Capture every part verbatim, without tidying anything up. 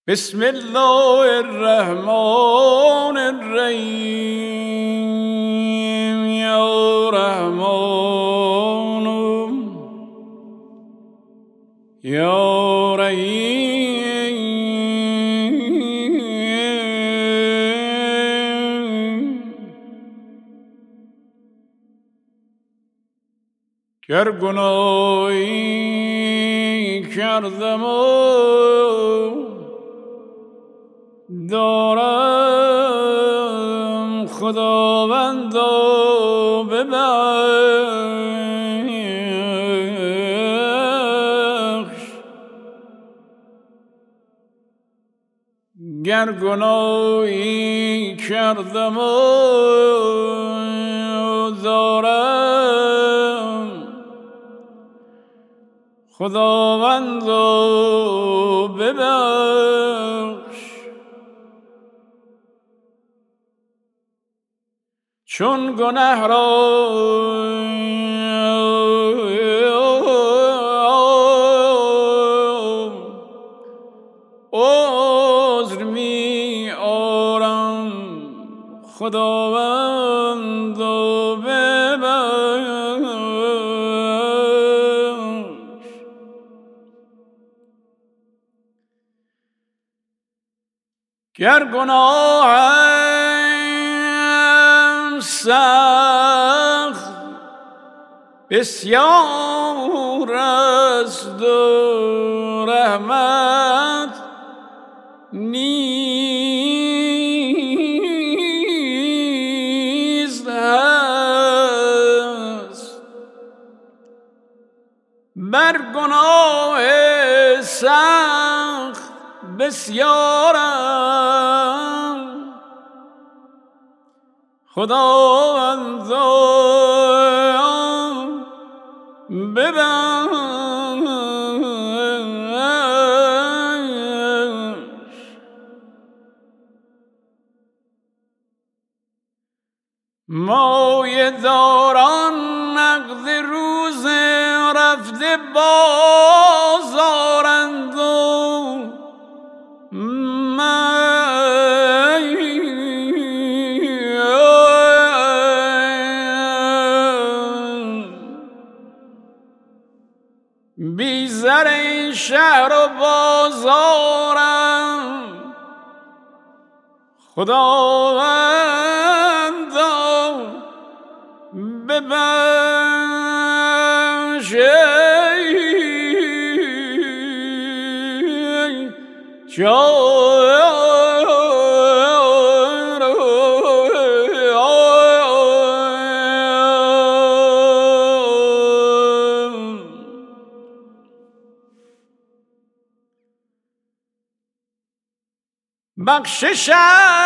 بسم الله الرحمن الرحیم یا رحمان یا رحیم. گر گناهی کردم دارم خداوندا ببخش، گر گناهی کردم و دارم خداوندا ببخش، چون گناه را عذر می آرم خداوند ببخش، گر گناه سخت بسیار است و رحمت نیز هست، بر گناه سخت بسیارم خداوندا ببخش، مایه داران نقد روز رفته بازارند و من بی زر این شهر و بازارم خداوندا ببخش، بخششت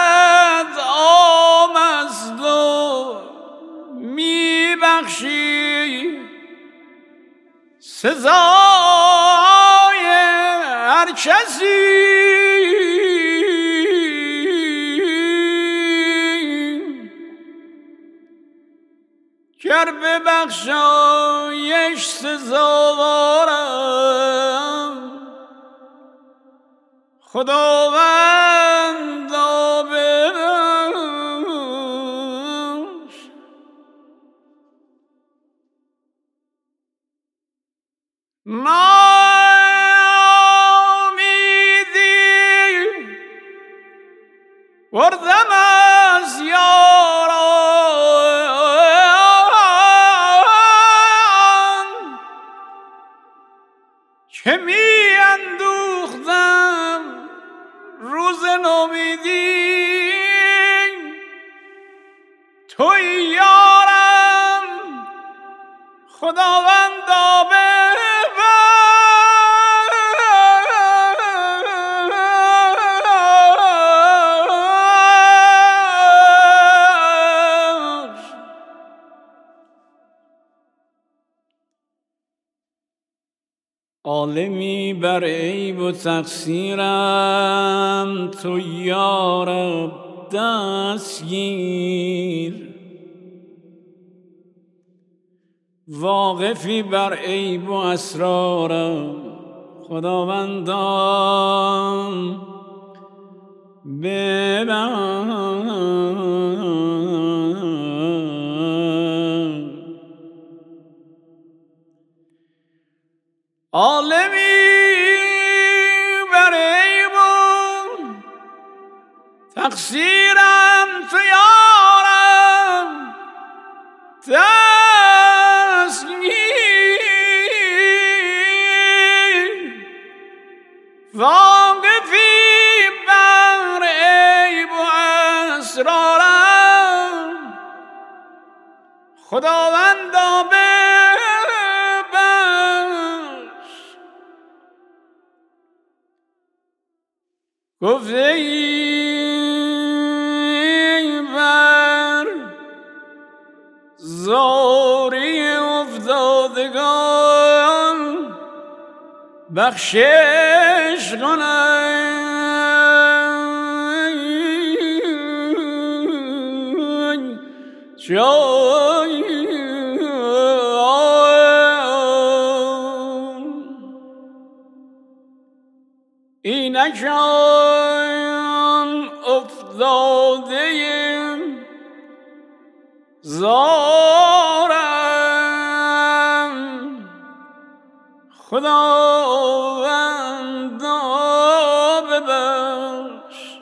عام است و می بخشی سزای هر کسی، گر ببخشایش سزاوارم خداوندا ببخش، ناامیدی بردم از یاران که می اندوختم روز نومیدی، توی یارم خداوندا ببخش، عالمی بر عیب و تقصیرم تو یارب دستگیر، واقفی بر عیب و اسرارم خداوندان ببر عالمی بر عیبم تقصیرم تو یارم تسلیم واقفی بر عیب و اسرارم خداوندا ببخش گفته ای بر زاری افتادگان بخشش کنم جای اینکان افتاده زارم خداوندا ببخش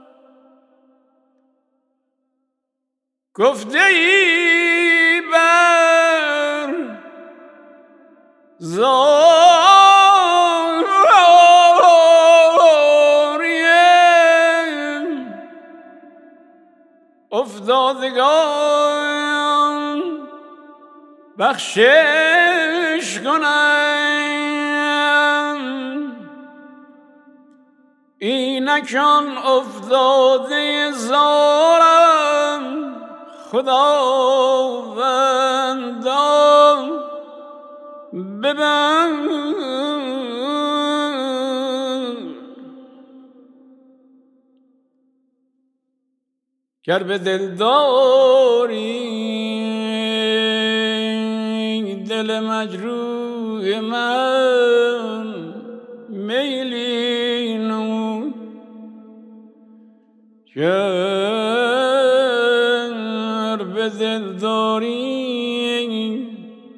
گفته ای بر زاریم افتادگان بخشش کنم اینکان افتاده زارم خداوندا ببخش گر به دلداری دل مجروح من میلی نمود گر به دلداری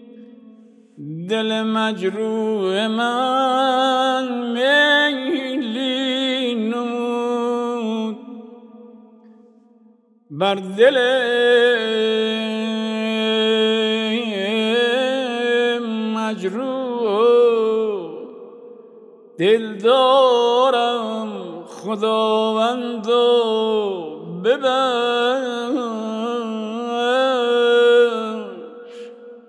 دل مجروح من میلی نمود بر دل مجروح دل دارم خداوندو ببخش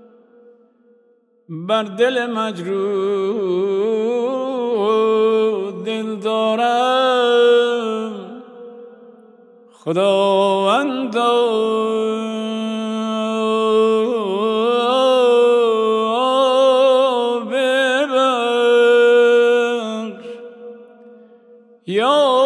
بر دل مجروح دل دارم خداوندا ببخش یا